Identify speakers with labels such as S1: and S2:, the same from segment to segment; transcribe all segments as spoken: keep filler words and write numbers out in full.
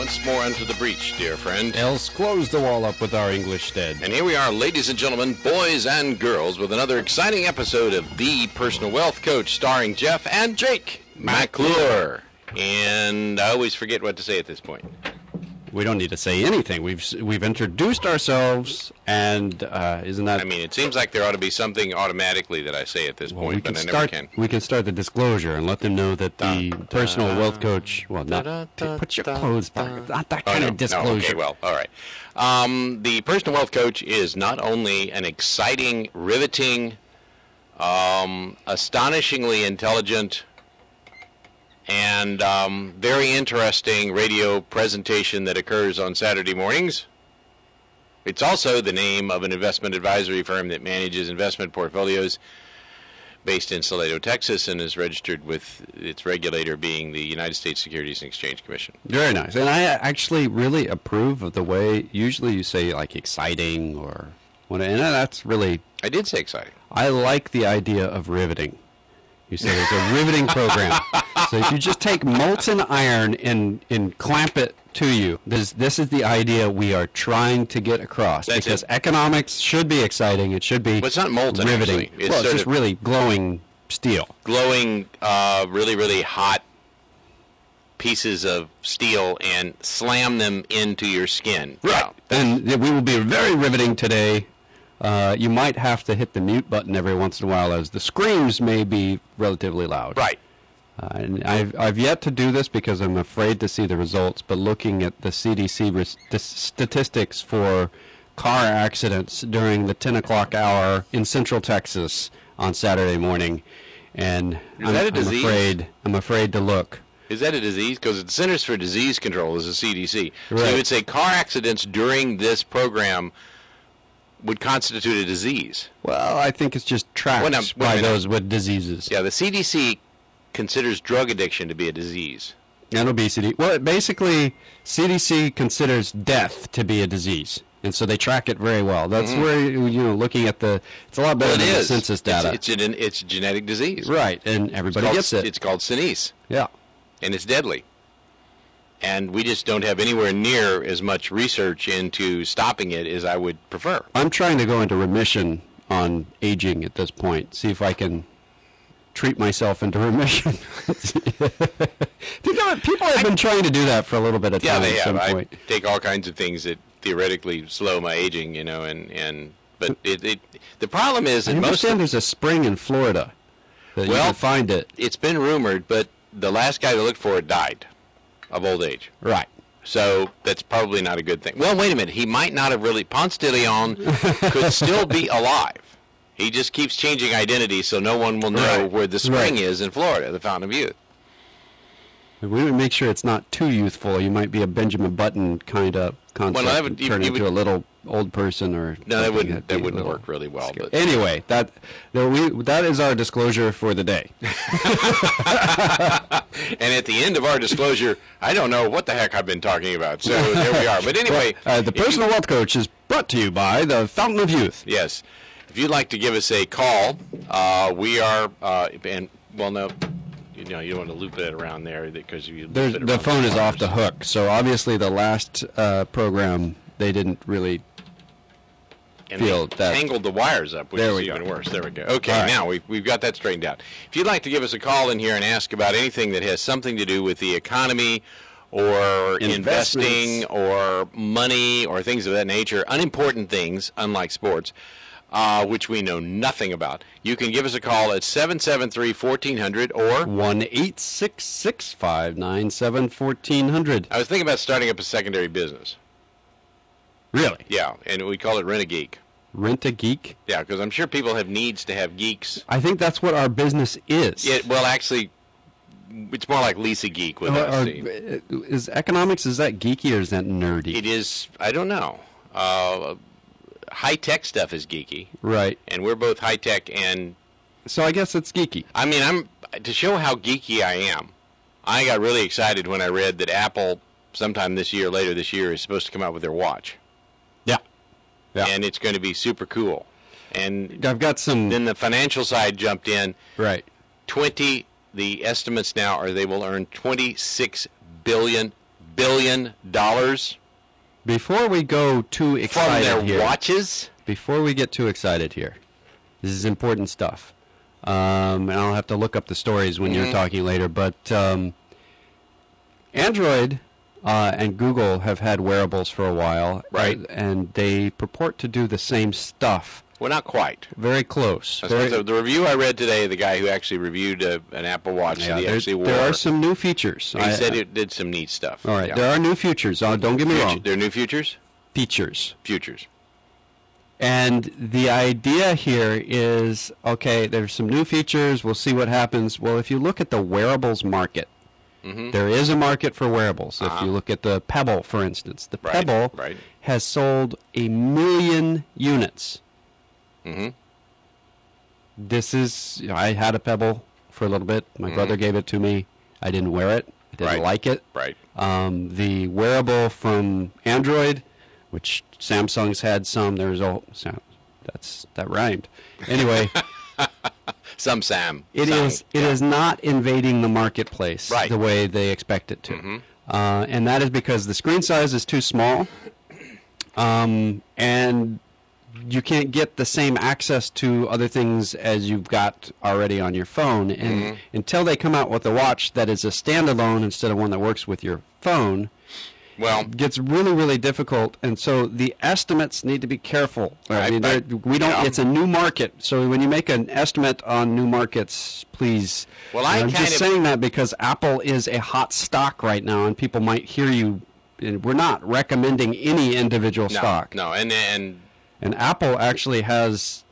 S1: Once more into the breach, dear friend.
S2: Else close the wall up with our English stead.
S1: And here we are, ladies and gentlemen, boys and girls, with another exciting episode of The Personal Wealth Coach, starring Jeff and Jake McClure. And I always forget what to say at this point.
S2: We don't need to say anything. We've we've introduced ourselves, and uh, isn't that...
S1: I mean, it seems like there ought to be something automatically that I say at this
S2: well,
S1: point,
S2: we
S1: but
S2: can
S1: I
S2: start,
S1: never can.
S2: We can start the disclosure and let them know that the
S1: da,
S2: personal
S1: da,
S2: wealth coach... Well, not...
S1: da, da,
S2: put your
S1: da,
S2: clothes
S1: da,
S2: back. Not that
S1: Oh,
S2: kind
S1: no,
S2: of disclosure.
S1: No, okay, well, all right. Um, the Personal Wealth Coach is not only an exciting, riveting, um, astonishingly intelligent, and um, very interesting radio presentation that occurs on Saturday mornings. It's also the name of an investment advisory firm that manages investment portfolios based in Salado, Texas, and is registered with its regulator being the United States Securities and Exchange Commission.
S2: Very nice. And I actually really approve of the way, usually you say, like, exciting or... What, and that's really...
S1: I did say exciting.
S2: I like the idea of riveting. You said it's a riveting program. So if you just take molten iron and, and clamp it to you, this this is the idea we are trying to get across.
S1: That's
S2: because
S1: it.
S2: Economics should be exciting. It should be
S1: Well, it's not molten,
S2: riveting.
S1: actually. It's
S2: well, it's
S1: sort
S2: just
S1: of
S2: really glowing steel.
S1: glowing, uh, really, really hot pieces of steel and slam them into your skin.
S2: Right.
S1: Wow.
S2: And we will be very riveting today. Uh, you might have to hit the mute button every once in a while, as the screams may be relatively loud.
S1: Right.
S2: Uh, and I've, I've yet to do this because I'm afraid to see the results, but looking at the C D C res- statistics for car accidents during the ten o'clock hour in Central Texas on Saturday morning, and
S1: Is
S2: I'm,
S1: that a
S2: I'm
S1: disease?
S2: afraid I'm afraid to look.
S1: Is that a disease? Because the Centers for Disease Control is the C D C. So
S2: Right.
S1: you would say car accidents during this program would constitute a disease.
S2: Well, I think it's just tracked
S1: Well, now, wait a
S2: by
S1: minute.
S2: those with diseases.
S1: Yeah, the C D C considers drug addiction to be a disease.
S2: And obesity. Well, basically, C D C considers death to be a disease, and so they track it very well. That's
S1: Mhm.
S2: where, you know, looking at the, it's a lot better
S1: Well, it
S2: than the
S1: is.
S2: census data.
S1: It's, it's, an, it's a genetic disease.
S2: Right, and
S1: It's
S2: everybody
S1: called,
S2: gets it.
S1: It's called senescence,
S2: Yeah.
S1: and it's deadly. And we just don't have anywhere near as much research into stopping it as I would prefer.
S2: I'm trying to go into remission on aging at this point, see if I can treat myself into remission. You know, people have been trying to do that for a little bit of
S1: Yeah,
S2: time
S1: they
S2: at
S1: have.
S2: some
S1: I
S2: point.
S1: take all kinds of things that theoretically slow my aging, you know, and, and but it, it the problem is
S2: I
S1: that most
S2: understand
S1: of,
S2: there's a spring in Florida that you
S1: Well-
S2: can find it.
S1: it's been rumored, but the last guy that looked for it died of old age.
S2: Right.
S1: So that's probably not a good thing. Well, wait a minute. He might not have really. Ponce de Leon could still be alive. He just keeps changing identity so no one will know
S2: Right.
S1: where the spring
S2: Right.
S1: is in Florida, the fountain of youth.
S2: If we would make sure it's not too youthful, you might be a Benjamin Button kind of concept,
S1: that
S2: and
S1: would- you-
S2: turn
S1: you
S2: into
S1: would-
S2: a little old person or
S1: No, that
S2: something.
S1: wouldn't.
S2: That'd
S1: That
S2: be a
S1: wouldn't
S2: little
S1: work really well.
S2: scary.
S1: But
S2: Anyway, that that we that is our disclosure for the day.
S1: and at the end of our disclosure, I don't know what the heck I've been talking about. So there we are. But anyway,
S2: uh, the
S1: if you-
S2: Personal Wealth Coach is brought to you by the Fountain of Youth.
S1: Yes. If you'd like to give us a call, uh, we are, uh, and, well, no, you know, you don't want to loop it around there because you loop
S2: There's,
S1: it
S2: the
S1: around
S2: phone is off
S1: cars.
S2: the hook, so obviously the last uh, program they didn't really.
S1: And
S2: feel
S1: they
S2: that-
S1: tangled the wires up, which
S2: There
S1: is
S2: we go.
S1: even worse. There we go. Okay,
S2: All right.
S1: now we've, we've got that straightened out. If you'd like to give us a call in here and ask about anything that has something to do with the economy or
S2: Investments.
S1: investing or money or things of that nature, unimportant things, unlike sports, uh, which we know nothing about, you can give us a call at seven seven three, one four zero zero or...
S2: one eight six six, five nine seven, one four zero zero.
S1: I was thinking about starting up a secondary business.
S2: Really?
S1: Yeah, and we call it Rent-A-Geek.
S2: Rent a Geek?
S1: Yeah, because I'm sure people have needs to have geeks.
S2: I think that's what our business is.
S1: Yeah, well, actually, it's more like Lisa Geek with
S2: Or-
S1: us.
S2: or-
S1: see.
S2: is economics, is that geeky or is that nerdy?
S1: It is, I don't know. Uh, high-tech stuff is geeky,
S2: Right.
S1: and we're both high-tech, and,
S2: So I guess it's geeky.
S1: I mean, I'm to show how geeky I am, I got really excited when I read that Apple, sometime this year, later this year, is supposed to come out with their watch.
S2: Yeah. Yeah.
S1: And it's going to be super cool. And
S2: I've got some...
S1: then the financial side jumped in.
S2: Right.
S1: twenty, the estimates now are they will earn twenty-six billion billion dollars
S2: Before we go too
S1: from
S2: excited
S1: their
S2: here,
S1: watches.
S2: before we get too excited here, this is important stuff. Um, and I'll have to look up the stories when
S1: Mhm.
S2: you're talking later. But um, Android uh, and Google have had wearables for a while,
S1: Right.
S2: uh, and they purport to do the same stuff.
S1: Well, not quite.
S2: Very close.
S1: That's
S2: Very-
S1: what the, the review I read today, the guy who actually reviewed a, an Apple Watch
S2: yeah,
S1: that he
S2: there,
S1: actually wore,
S2: there are some new features.
S1: he
S2: I-
S1: said
S2: I-
S1: it did some neat stuff.
S2: all right,
S1: Yeah.
S2: there are new features. Uh, don't get me
S1: Future-
S2: wrong.
S1: There are new futures?
S2: Features.
S1: Futures.
S2: And the idea here is, okay, there's some new features. We'll see what happens. Well, if you look at the wearables market,
S1: Mm-hmm.
S2: there is a market for wearables. If
S1: Uh-huh.
S2: you look at the Pebble, for instance, the
S1: Right,
S2: Pebble
S1: right.
S2: has sold a million units.
S1: Mm-hmm.
S2: This is, I had a Pebble for a little bit. My
S1: Mhm.
S2: brother gave it to me. I didn't wear it. I didn't
S1: Right.
S2: like it.
S1: Right.
S2: Um, the wearable from Android, which Samsung's had some. There's all that's that rhymed. Anyway,
S1: Some Sam.
S2: it
S1: Some,
S2: is it
S1: yeah.
S2: is not invading the marketplace
S1: Right.
S2: the way they expect it to,
S1: Mhm.
S2: uh, and that is because the screen size is too small, um, and you can't get the same access to other things as you've got already on your phone. And
S1: Mhm.
S2: until they come out with a watch that is a standalone instead of one that works with your phone,
S1: Well,
S2: it gets really, really difficult. And so the estimates need to be careful. I
S1: Right,
S2: mean,
S1: right.
S2: they're- we don't.
S1: Yeah.
S2: It's a new market, so when you make an estimate on new markets, please.
S1: Well, I
S2: I'm
S1: kind
S2: just
S1: of-
S2: saying that because Apple is a hot stock right now, and people might hear you. And we're not recommending any individual
S1: no,
S2: stock.
S1: no, and and
S2: And Apple actually has.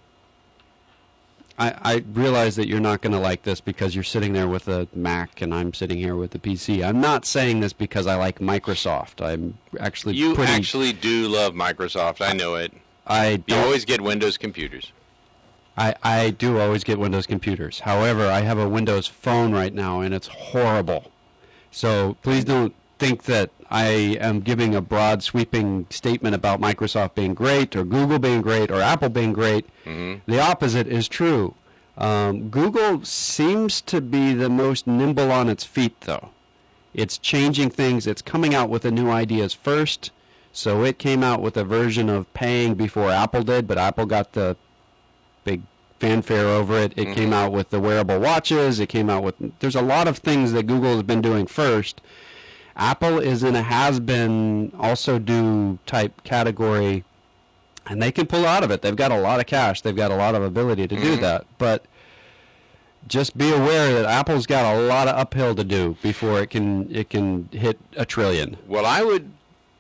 S2: I, I realize that you're not going to like this because you're sitting there with a Mac and I'm sitting here with a P C. I'm not saying this because I like Microsoft. I'm actually
S1: you
S2: pretty.
S1: actually do love Microsoft. I know it.
S2: I
S1: You
S2: don't.
S1: always get Windows computers.
S2: I, I do always get Windows computers. However, I have a Windows phone right now and it's horrible. So please don't think that I am giving a broad sweeping statement about Microsoft being great or Google being great or Apple being great.
S1: Mm-hmm.
S2: The opposite is true. Um, Google seems to be the most nimble on its feet, though. It's changing things. It's coming out with the new ideas first. So it came out with a version of paying before Apple did, but Apple got the big fanfare over it. It
S1: Mhm.
S2: came out with the wearable watches. It came out with... There's a lot of things that Google has been doing first. Apple is in a has-been, also-do type category, and they can pull out of it. They've got a lot of cash. They've got a lot of ability to do
S1: Mhm.
S2: that. But just be aware that Apple's got a lot of uphill to do before it can it can hit a trillion.
S1: Well, I would.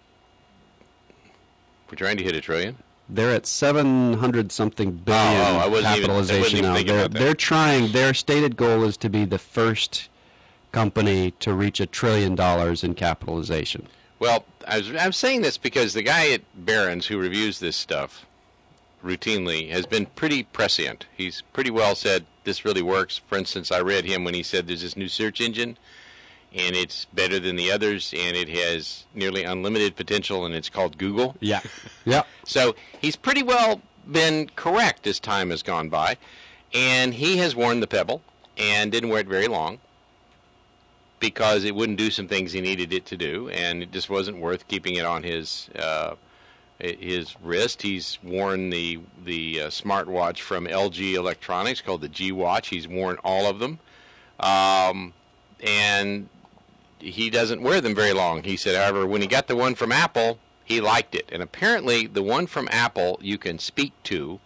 S1: We're trying to hit a trillion.
S2: They're at seven hundred something billion
S1: oh, I wasn't even- I wasn't
S2: capitalization
S1: even
S2: now.
S1: thinking
S2: They're
S1: about that.
S2: they're trying. Their stated goal is to be the first company to reach a trillion dollars in capitalization.
S1: Well, I was I'm saying this because the guy at Barron's who reviews this stuff routinely has been pretty prescient. He's pretty well said this really works. For instance, I read him when he said there's this new search engine and it's better than the others and it has nearly unlimited potential and it's called Google.
S2: Yeah. Yeah.
S1: So he's pretty well been correct as time has gone by. And he has worn the Pebble and didn't wear it very long because it wouldn't do some things he needed it to do, and it just wasn't worth keeping it on his uh, his wrist. He's worn the the uh, smartwatch from L G Electronics called the G Watch. He's worn all of them, um, and he doesn't wear them very long. He said, however, when he got the one from Apple, he liked it, and apparently the one from Apple you can speak to.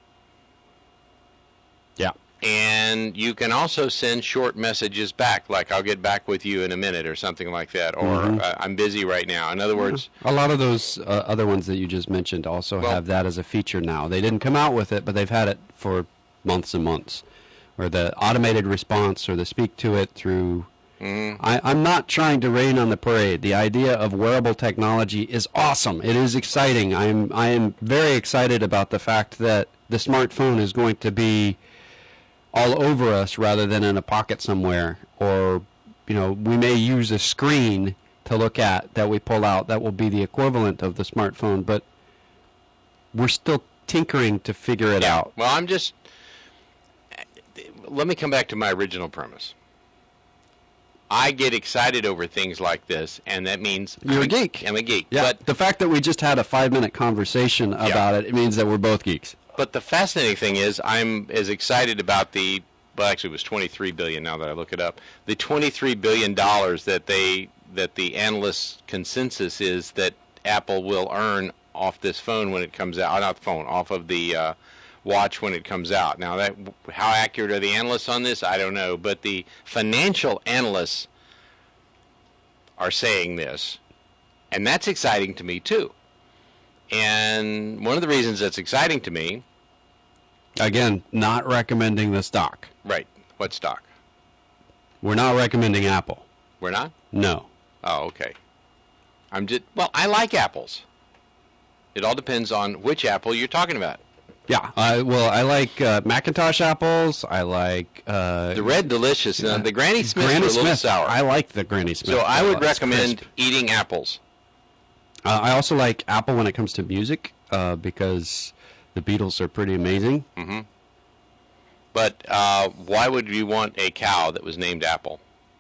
S2: Yeah.
S1: And you can also send short messages back, like I'll get back with you in a minute or something like that, or
S2: Mhm.
S1: uh, I'm busy right now. In other words,
S2: A lot of those uh, other ones that you just mentioned also
S1: Well-
S2: have that as a feature now. They didn't come out with it, but they've had it for months and months. Or the automated response or the speak to it through...
S1: mm,
S2: I, I'm not trying to rain on the parade. The idea of wearable technology is awesome. It is exciting. I'm I am very excited about the fact that the smartphone is going to be all over us rather than in a pocket somewhere. Or, you know, we may use a screen to look at that we pull out. That will be the equivalent of the smartphone. But we're still tinkering to figure it
S1: yeah.
S2: out.
S1: Well, I'm just. Let me come back to my original premise. I get excited over things like this, and that means
S2: You're
S1: I'm
S2: a geek.
S1: I'm a geek.
S2: Yeah.
S1: But
S2: the fact that we just had a five-minute conversation about it, it means that we're both geeks.
S1: but the fascinating thing is, I'm as excited about the well, actually, it was twenty-three billion dollars. Now that I look it up, the twenty-three billion dollars that they that the analysts' consensus is that Apple will earn off this phone when it comes out. Not the phone, off of the uh, watch when it comes out. Now, that how accurate are the analysts on this? I don't know, but the financial analysts are saying this, and that's exciting to me too. And one of the reasons that's exciting to me,
S2: Again, not recommending the stock.
S1: right? What stock?
S2: We're not recommending Apple.
S1: We're not.
S2: No.
S1: Oh, okay. I'm just well. I like apples. It all depends on which apple you're talking about.
S2: Yeah. I well, I like uh, Macintosh apples. I like uh,
S1: The Red Delicious, uh, the Granny Smiths
S2: Granny
S1: are a little
S2: Smith.
S1: sour.
S2: I like the Granny Smith.
S1: so I would
S2: It's
S1: recommend
S2: crisp.
S1: eating apples.
S2: Uh, I also like Apple when it comes to music uh, because the Beatles are pretty amazing.
S1: Mm-hmm. But uh, why would you want a cow that was named Apple?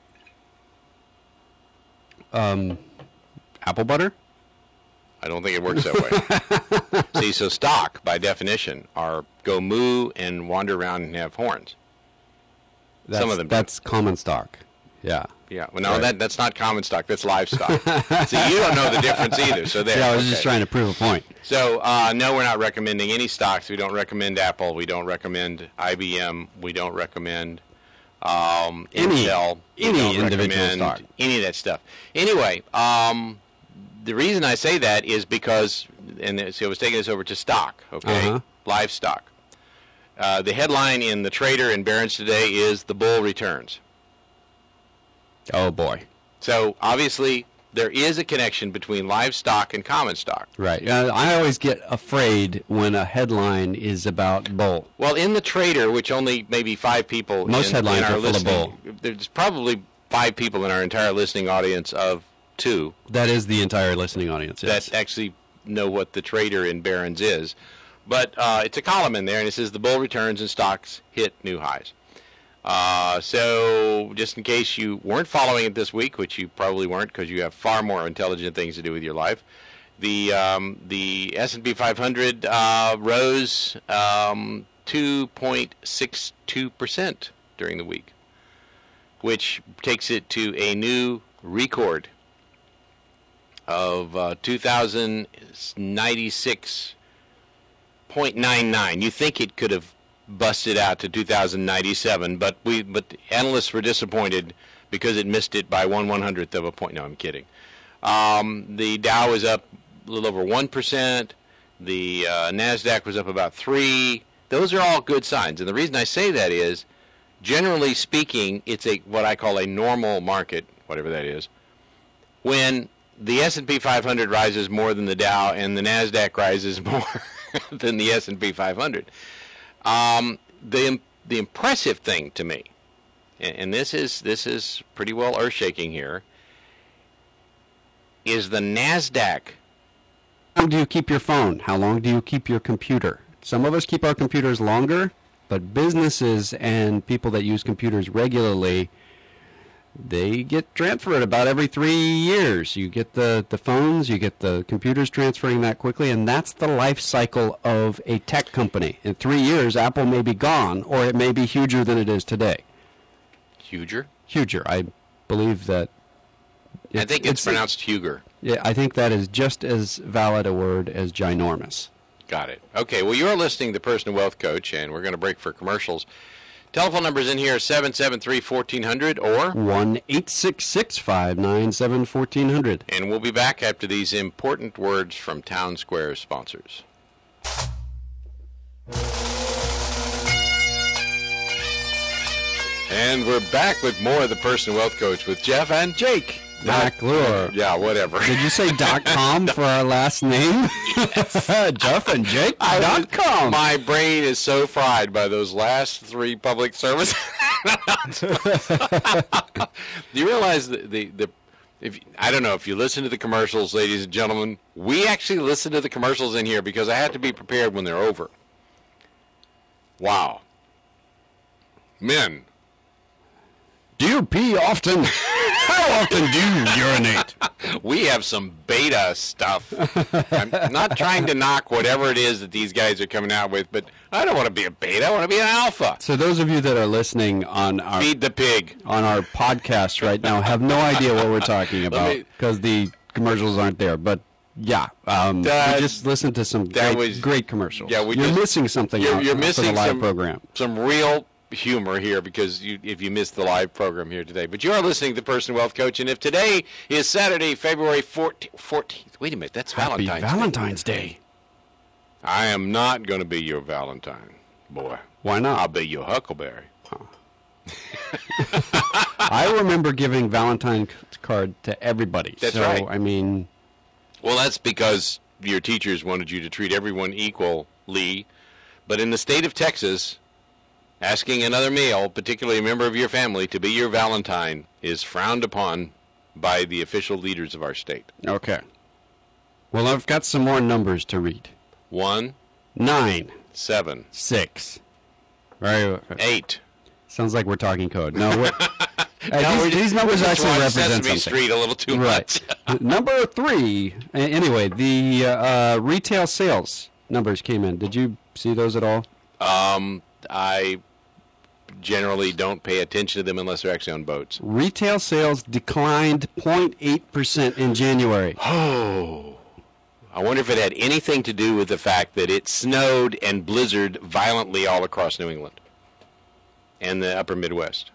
S2: Um, apple butter?
S1: I don't think it works that way. See, so stock, by definition, are go moo and wander around and have horns.
S2: That's,
S1: Some of them do.
S2: That's common stock. Yeah.
S1: Yeah, well, no,
S2: Right.
S1: that that's not common stock. That's livestock. See, you don't know the difference either. So there.
S2: Yeah, I was
S1: okay.
S2: just trying to prove a point.
S1: So uh, no, we're not recommending any stocks. We don't recommend Apple. We don't recommend I B M. We don't recommend um,
S2: Any-
S1: Intel. We
S2: any
S1: don't
S2: individual
S1: recommend
S2: stock.
S1: Any of that stuff. Anyway, um, the reason I say that is because, and so I was taking this over to stock. Okay,
S2: Uh-huh.
S1: livestock. Uh, the headline in the Trader and Barron's today is "The Bull Returns."
S2: Oh, boy.
S1: So obviously there is a connection between livestock and common stock.
S2: Right. Uh, I always get afraid when a headline is about bull.
S1: Well, in the Trader, which only maybe five people
S2: Most
S1: in,
S2: headlines
S1: in our
S2: are full of
S1: listening, there's probably five people in our entire listening audience of two
S2: That is the entire listening audience. Yes.
S1: that actually know what the Trader in Barron's is. But uh, it's a column in there, and it says the bull returns and stocks hit new highs. Uh, so just in case you weren't following it this week, which you probably weren't because you have far more intelligent things to do with your life, the um, the S and P five hundred uh, rose um, two point six two percent during the week, which takes it to a new record of uh, two thousand ninety-six point nine nine. You think it could have busted out to two thousand ninety-seven, but we but analysts were disappointed because it missed it by one one hundredth of a point. No, I'm kidding. Um, the Dow was up a little over one percent. The uh, Nasdaq was up about three. Those are all good signs, and the reason I say that is, generally speaking, it's a what I call a normal market, whatever that is, when the S and P five hundred rises more than the Dow and the Nasdaq rises more than the S and P five hundred. Um, the the impressive thing to me, and, and this is this is pretty well earth-shaking here, is the Nasdaq.
S2: How long do you keep your phone? How long do you keep your computer? Some of us keep our computers longer, but businesses and people that use computers regularly, they get transferred about every three years. You get the, the phones, you get the computers transferring that quickly, and that's the life cycle of a tech company. In three years, Apple may be gone, or it may be huger than it is today.
S1: Huger?
S2: Huger. I believe that.
S1: I think it's, pronounced Huger.
S2: Yeah, I think that is just as valid a word as ginormous.
S1: Got it. Okay, well, you're listening to Personal Wealth Coach, and we're going to break for commercials. Telephone numbers in here, seven seven three, one four zero zero or
S2: one eight six six, five nine seven, one four zero zero.
S1: and we'll be back after these important words from Town Square sponsors. And we're back with more of the Personal Wealth Coach with Jeff and Jake.
S2: McClure.
S1: Yeah, whatever.
S2: Did you say dot com for our last name? Jeff and Jake
S1: I was-
S2: dot com.
S1: My brain is so fried by those last three public service announcements. Do you realize the, the, the if I don't know if you listen to the commercials, ladies and gentlemen, we actually listen to the commercials in here because I have to be prepared when they're over. Wow. Men,
S2: Do you pee often? How often do you urinate?
S1: We have some beta stuff. I'm not trying to knock whatever it is that these guys are coming out with, but I don't want to be a beta. I want to be an alpha.
S2: So those of you that are listening on our
S1: Feed the pig.
S2: on our podcast right now have no idea what we're talking about
S1: me-
S2: because the commercials aren't there. But yeah, um,
S1: That-
S2: we just listened to some
S1: that
S2: great,
S1: was-
S2: great commercials.
S1: Yeah, we
S2: you're
S1: just-
S2: missing something.
S1: You're,
S2: out
S1: you're
S2: for
S1: missing
S2: the live
S1: some,
S2: program.
S1: some real humor here because you, if you missed the live program here today. But you are listening to the Personal Wealth Coach, and if today is Saturday, February fourteenth, wait a minute, that's
S2: Happy
S1: Valentine's
S2: Valentine's
S1: Day.
S2: Day.
S1: I am not going to be your Valentine, boy.
S2: Why not?
S1: I'll be your Huckleberry.
S2: I remember giving Valentine's card to everybody.
S1: That's
S2: so,
S1: right.
S2: I mean,
S1: Well, that's because your teachers wanted you to treat everyone equally. But in the state of Texas, asking another male, particularly a member of your family, to be your Valentine is frowned upon by the official leaders of our state.
S2: okay. Well, I've got some more numbers to read.
S1: One,
S2: Nine,
S1: seven,
S2: six. Right.
S1: eight.
S2: Sounds like we're talking code. No, what? Hey,
S1: No,
S2: these,
S1: we're just-
S2: these numbers
S1: we just
S2: actually
S1: watched
S2: represent
S1: Sesame
S2: something.
S1: Street a little too much.
S2: Right. Number three. a- Anyway, the uh, uh, retail sales numbers came in. Did you see those at all?
S1: Um, I generally don't pay attention to them unless they're actually on boats.
S2: Retail sales declined zero point eight percent in January.
S1: Oh. I wonder if it had anything to do with the fact that it snowed and blizzarded violently all across New England and the upper Midwest.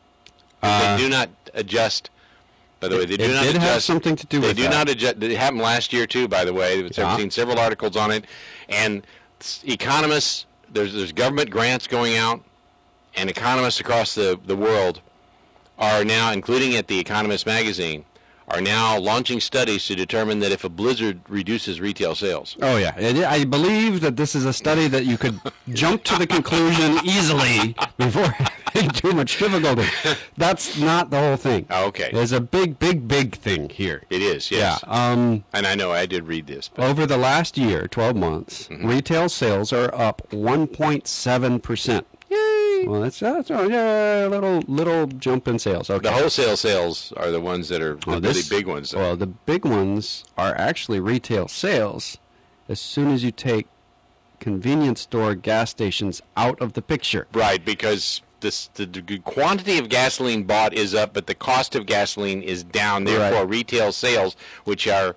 S2: Uh,
S1: they do not adjust. By the way, they
S2: it
S1: do not
S2: did
S1: adjust.
S2: have something to do
S1: they
S2: with
S1: do
S2: that.
S1: not adjust. It happened last year too, by the way. I've
S2: Yeah.
S1: seen several articles on it. And s- economists, there's there's government grants going out, and economists across the, the world are now, including at the Economist magazine, are now launching studies to determine that if a blizzard reduces retail sales.
S2: Oh, yeah. It- I believe that this is a study that you could jump to the conclusion easily before having too much difficulty. That's not the whole thing.
S1: Oh, okay.
S2: There's a big, big, big thing here.
S1: It is, yes.
S2: Yeah. Um,
S1: And I know I did read this. But
S2: over the last year, twelve months,
S1: Mm-hmm.
S2: retail sales are up one point seven percent. Yay! Well, that's, that's oh, yeah, a little, little jump in sales. Okay.
S1: the wholesale sales are the ones that are the
S2: Well,
S1: really
S2: this-
S1: big ones. though.
S2: Well, the big ones are actually retail sales as soon as you take convenience store gas stations out of the picture.
S1: Right, because this, the, the quantity of gasoline bought is up, but the cost of gasoline is down. Therefore,
S2: Right.
S1: retail sales, which are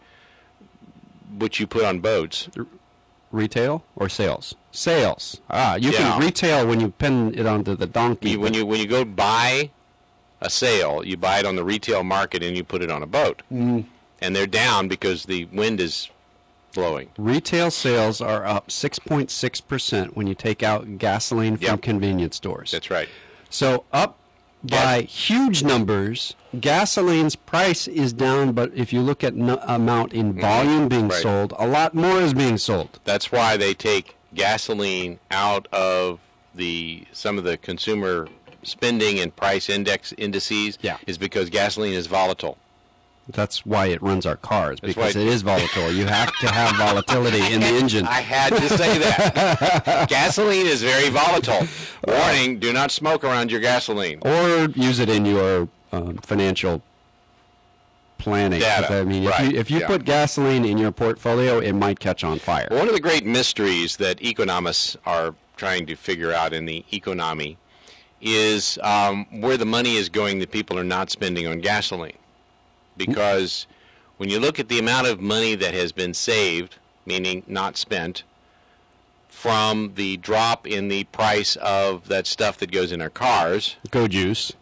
S1: which you put on boats,
S2: Retail or sales? Sales. Ah, you
S1: Yeah.
S2: can retail when you pin it onto the donkey.
S1: you, when you when you go buy a sale, you buy it on the retail market and you put it on a boat,
S2: Mm.
S1: and they're down because the wind is blowing.
S2: Retail sales are up six point six percent when you take out gasoline from
S1: Yep.
S2: convenience stores.
S1: That's right.
S2: So up by huge numbers. Gasoline's price is down, but if you look at n- amount in volume being
S1: Right.
S2: sold, a lot more is being sold.
S1: That's why they take gasoline out of the some of the consumer spending and price index indices.
S2: Yeah.
S1: Is because gasoline is volatile.
S2: That's why it runs our cars,
S1: That's
S2: because
S1: why-
S2: it is volatile. You have to have volatility in the engine.
S1: I had to say that. Gasoline is very volatile. Warning, do not smoke around your gasoline.
S2: Or use it in your um, financial planning.
S1: Data,
S2: I mean,
S1: right,
S2: if you, if you
S1: yeah.
S2: put gasoline in your portfolio, it might catch on fire.
S1: One of the great mysteries that economists are trying to figure out in the economy is um, where the money is going that people are not spending on gasoline. Because when you look at the amount of money that has been saved, meaning not spent, from the drop in the price of that stuff that goes in our cars,
S2: Go juice.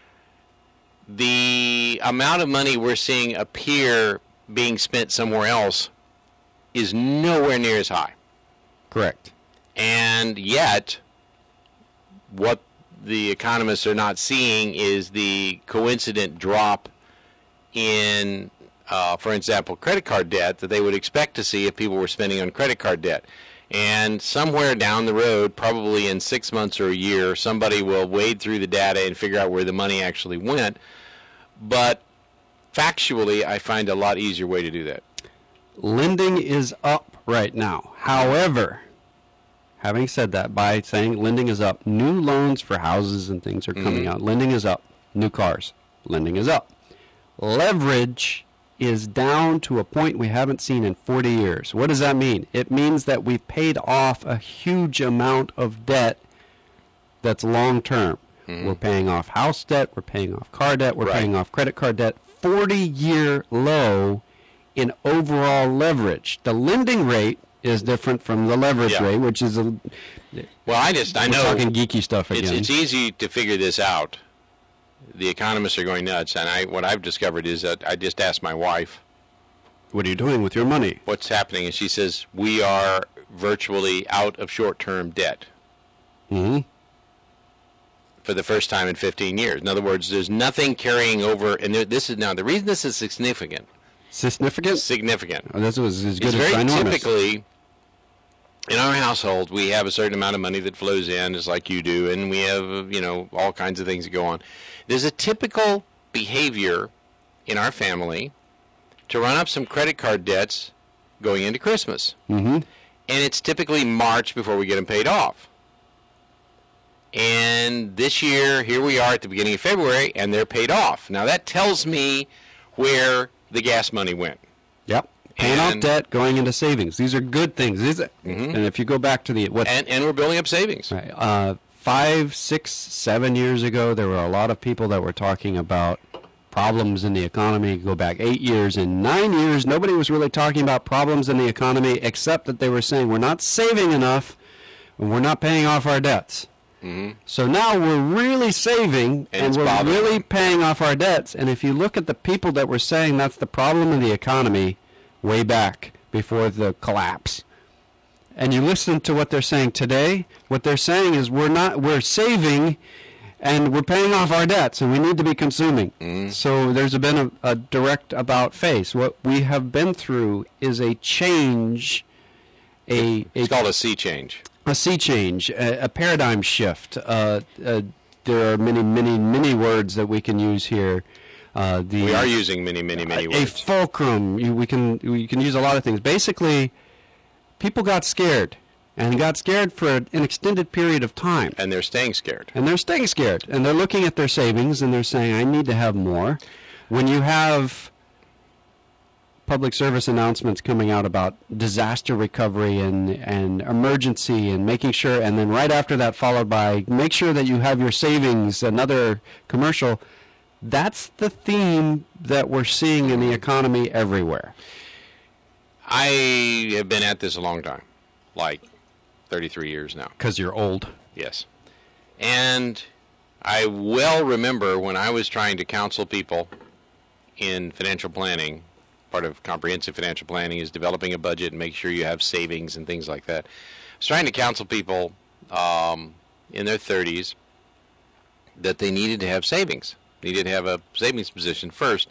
S1: the amount of money we're seeing appear being spent somewhere else is nowhere near as high.
S2: Correct.
S1: And yet, what the economists are not seeing is the coincident drop in, uh, for example, credit card debt that they would expect to see if people were spending on credit card debt. And somewhere down the road, probably in six months or a year, somebody will wade through the data and figure out where the money actually went. But factually, I find a lot easier way to do that.
S2: Lending is up right now. However, having said that, by saying lending is up, new loans for houses and things are coming
S1: Mhm.
S2: out. Lending is up. new cars. Lending is up. Leverage is down to a point we haven't seen in forty years. What does that mean? It means that we've paid off a huge amount of debt that's long-term. Mm-hmm. We're paying off house debt, we're paying off car debt, we're right. paying off credit card debt. forty-year low in overall leverage. The lending rate is different from the leverage yeah. rate, which is a...
S1: Well, I just, I
S2: we're
S1: know...
S2: talking geeky stuff again.
S1: It's, it's easy to figure this out. The economists are going nuts, and I what I've discovered is that I just asked my wife,
S2: what are you doing with your money?
S1: What's happening? And she says, we are virtually out of short-term debt.
S2: Mm-hmm.
S1: For the first time in fifteen years. In other words, there's nothing carrying over, and there, this is now, the reason this is significant.
S2: Significant?
S1: Significant.
S2: Oh, that's as good
S1: it's
S2: as
S1: very
S2: ginormous.
S1: Typically, in our household, we have a certain amount of money that flows in, just like you do, and we have, you know, all kinds of things that go on. There's a typical behavior in our family to run up some credit card debts going into Christmas.
S2: Mm-hmm.
S1: And it's typically March before we get them paid off. And this year, here we are at the beginning of February, and they're paid off. Now, that tells me where the gas money went.
S2: Yep. Paying off debt, going into savings. These are good things. These are,
S1: mm-hmm.
S2: And if you go back to the... What,
S1: and, and we're building up savings.
S2: Right. Uh, five, six, seven years ago, there were a lot of people that were talking about problems in the economy. Go back eight years. In nine years, nobody was really talking about problems in the economy, except that they were saying we're not saving enough and we're not paying off our debts.
S1: Mm-hmm.
S2: So now we're really saving and,
S1: and
S2: we're
S1: bothering.
S2: really paying off our debts. And if you look at the people that were saying that's the problem in the economy way back before the collapse, and you listen to what they're saying today, what they're saying is we're not we're saving and we're paying off our debts and we need to be consuming.
S1: Mm-hmm.
S2: So there's been a, a direct about face. What we have been through is a change. A,
S1: it's
S2: a
S1: called a sea change.
S2: A sea change, a, a paradigm shift. Uh, uh, there are many, many, many words that we can use here. Uh, the,
S1: we are using many, many, many
S2: a,
S1: words.
S2: A fulcrum. You, we can we can use a lot of things. Basically, people got scared, and got scared for an extended period of time.
S1: And they're staying scared.
S2: And they're staying scared. And they're looking at their savings, and they're saying, I need to have more. When you have public service announcements coming out about disaster recovery and, and emergency and making sure, and then right after that followed by make sure that you have your savings, another commercial, that's the theme that we're seeing in the economy everywhere.
S1: I have been at this a long time, like thirty-three years now.
S2: Because you're old.
S1: Yes. And I well remember when I was trying to counsel people in financial planning. Part of comprehensive financial planning is developing a budget and make sure you have savings and things like that. I was trying to counsel people um, in their thirties that they needed to have savings, needed to have a savings position first.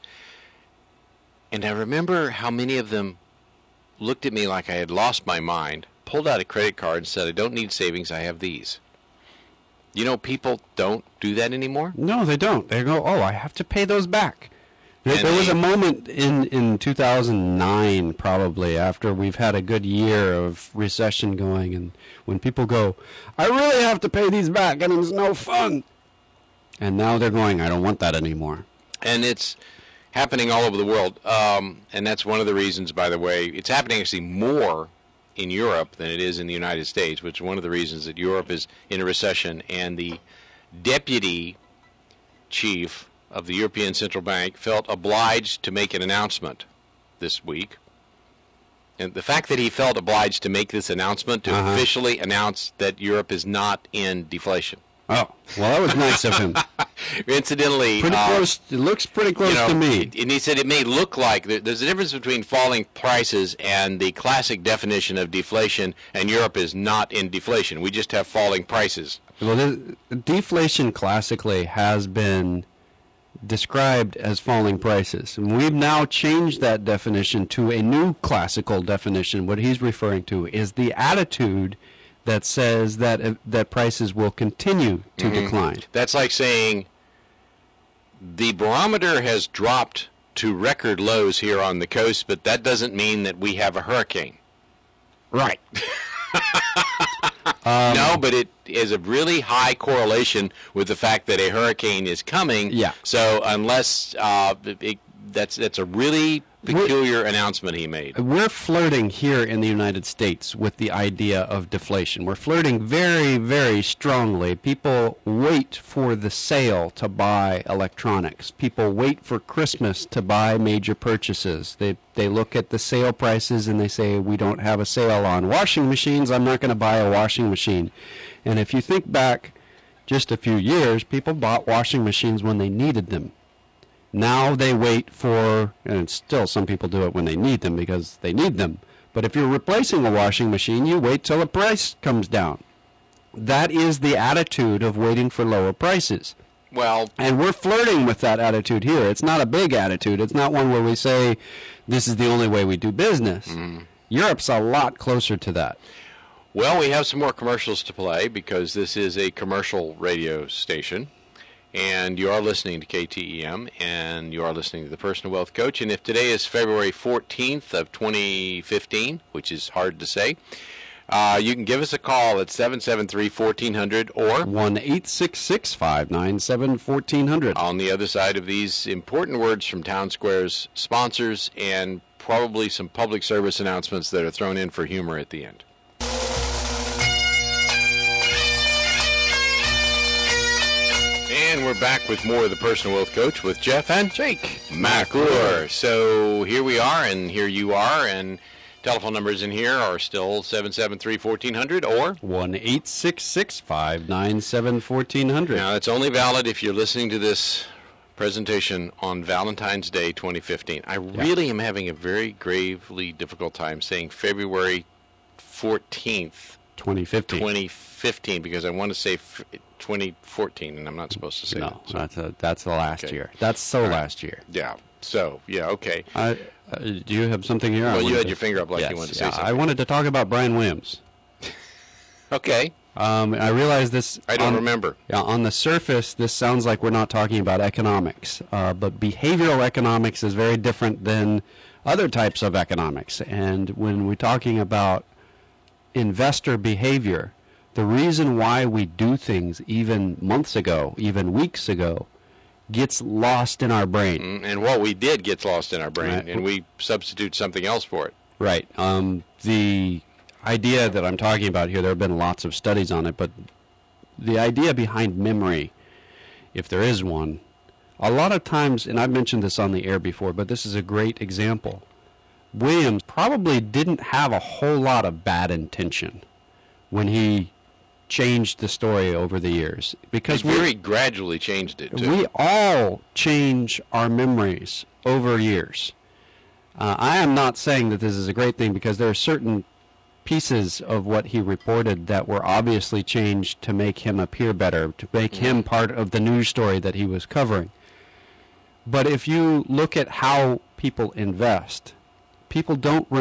S1: And I remember how many of them looked at me like I had lost my mind, pulled out a credit card and said, I don't need savings, I have these. You know, people don't do that anymore?
S2: No, they don't. They go, oh, I have to pay those back. There, there was a moment in, in two thousand nine, probably, after we've had a good year of recession going, and when people go, I really have to pay these back, and it's no fun. And now they're going, I don't want that anymore.
S1: And it's happening all over the world. Um, and that's one of the reasons, by the way, it's happening actually more in Europe than it is in the United States, which is one of the reasons that Europe is in a recession, and the deputy chief of the European Central Bank felt obliged to make an announcement this week. And the fact that he felt obliged to make this announcement, to uh-huh. officially announce that Europe is not in deflation.
S2: Oh, well, that was nice of him.
S1: Incidentally,
S2: pretty
S1: um,
S2: close. It looks pretty close
S1: you know,
S2: to me.
S1: And he said it may look like there's a difference between falling prices and the classic definition of deflation, and Europe is not in deflation. We just have falling prices.
S2: Well, the, deflation classically has been described as falling prices. And we've now changed that definition to a new classical definition. What he's referring to is the attitude that says that uh, that prices will continue to mm-hmm. decline.
S1: That's like saying the barometer has dropped to record lows here on the coast, but that doesn't mean that we have a hurricane.
S2: Right. Um,
S1: no, but it is a really high correlation with the fact that a hurricane is coming.
S2: Yeah.
S1: So unless uh, it, that's that's a really peculiar announcement he made.
S2: We're flirting here in the United States with the idea of deflation. We're flirting very, very strongly. People wait for the sale to buy electronics. People wait for Christmas to buy major purchases. They they look at the sale prices and they say, we don't have a sale on washing machines. I'm not going to buy a washing machine. And if you think back just a few years, people bought washing machines when they needed them. Now they wait for, and still some people do it when they need them because they need them. But if you're replacing a washing machine, you wait till the price comes down. That is the attitude of waiting for lower prices.
S1: Well,
S2: and we're flirting with that attitude here. It's not a big attitude. It's not one where we say this is the only way we do business. Mm. Europe's a lot closer to that.
S1: Well, we have some more commercials to play because this is a commercial radio station. And you are listening to K T E M, and you are listening to the Personal Wealth Coach. And if today is February fourteenth of twenty fifteen, which is hard to say, uh, you can give us a call at seven seven three, one four zero zero or
S2: one eight six six, five nine seven, one four zero zero.
S1: On the other side of these important words from Town Square's sponsors and probably some public service announcements that are thrown in for humor at the end. And we're back with more of the Personal Wealth Coach with Jeff and
S2: Jake
S1: McClure. So here we are, and here you are, and telephone numbers in here are still seven seven three, one four zero zero or
S2: one eight six six, five nine seven, one four zero zero.
S1: Now, it's only valid if you're listening to this presentation on Valentine's Day twenty fifteen. I
S2: yeah.
S1: really am having a very gravely difficult time saying February fourteenth,
S2: twenty fifteen.
S1: twenty fifteen, because I want to say f- twenty fourteen, and I'm not supposed to say
S2: no,
S1: that. So.
S2: that's, a, that's the last
S1: Okay.
S2: year. That's so
S1: right.
S2: last year.
S1: Yeah. So, yeah, okay.
S2: Uh, uh, do you have something here?
S1: Well, you had
S2: to,
S1: your finger up like
S2: yes,
S1: you wanted to say
S2: yeah,
S1: something.
S2: I wanted to talk about Brian Williams.
S1: Okay.
S2: Um, I realize this...
S1: I don't
S2: on,
S1: remember.
S2: Yeah, on the surface, this sounds like we're not talking about economics, uh, but behavioral economics is very different than other types of economics. And when we're talking about investor behavior, the reason why we do things even months ago, even weeks ago, gets lost in our brain.
S1: Mm, and what we did gets lost in our brain,
S2: Right.
S1: and we substitute something else for it.
S2: Right. Um, the idea that I'm talking about here, there have been lots of studies on it, but the idea behind memory, if there is one, a lot of times, and I've mentioned this on the air before, but this is a great example. Williams probably didn't have a whole lot of bad intention when he changed the story over the years. Because
S1: He
S2: we,
S1: very gradually changed it, too.
S2: we all change our memories over years. Uh, I am not saying that this is a great thing because there are certain pieces of what he reported that were obviously changed to make him appear better, to make mm-hmm. him part of the news story that he was covering. But if you look at how people invest, people don't